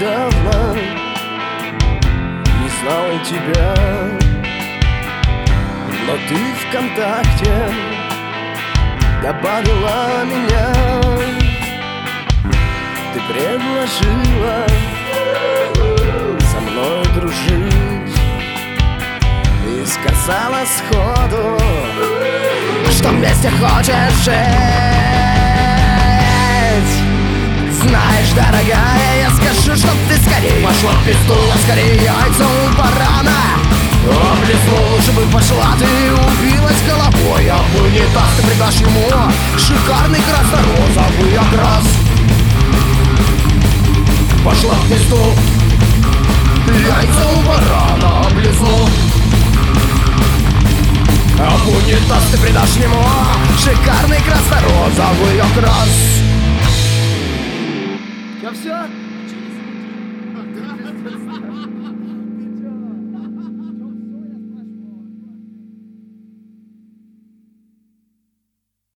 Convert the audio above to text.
давно не знала тебя, но ты ВКонтакте добавила меня. Ты предложила со мной дружить и сказала сходу, что вместе хочешь жить. Знаешь, дорогая, я скажу, чтоб ты скорее пошла в пизду, а скорее яйца у барана облизну. Лучше бы пошла ты и убилась головой, а в унитаз ты придашь ему шикарный красно-розовый окрас. Пошла в пизду, яйца у барана облизну, а в унитаз ты придашь ему шикарный красно-розовый окрас. У тебя все?